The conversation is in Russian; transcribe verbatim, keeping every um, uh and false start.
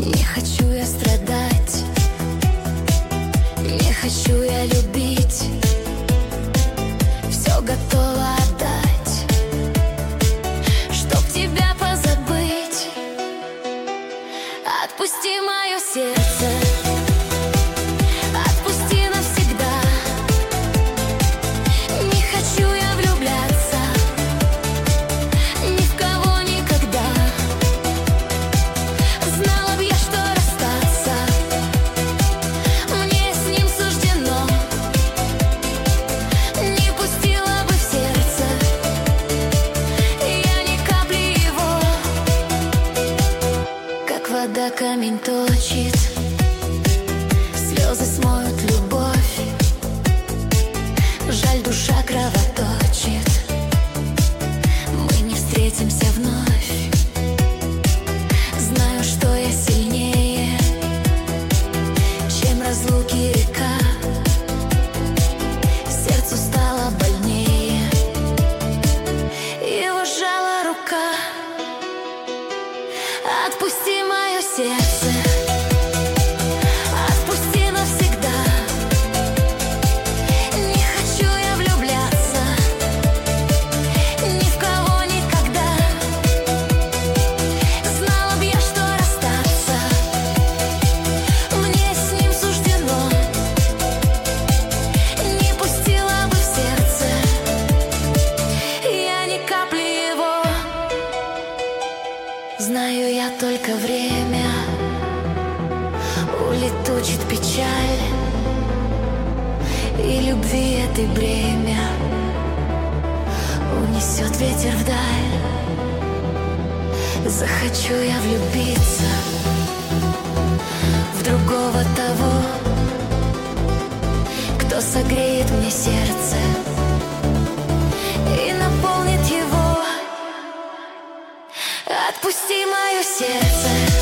Не хочу я страдать, не хочу я любить, все готова отдать, чтоб тебя позабыть. Отпусти мое сердце, отпусти навсегда. Не хочу я влюбляться ни в кого никогда. Знала б я, что расстаться мне с ним суждено. Не пустила бы в сердце я ни капли его. Как вода камень точит, слезы смоют любовь. Жаль, душа кровоточит, мы не встретимся вновь. Знаю, что я сильнее, чем разлуки река. Сердцу стало больнее, его сжала рука. Отпусти мое сердце, отпусти навсегда. Не хочу я влюбляться ни в кого никогда. Знала б я, что расстаться мне с ним суждено. Не пустила бы в сердце я ни капли его. Знаю я, только время улетучит печаль, и любви этой бремя унесет ветер вдаль. Захочу я влюбиться в другого того, кто согреет мне сердце и наполнит его. Отпусти мое сердце.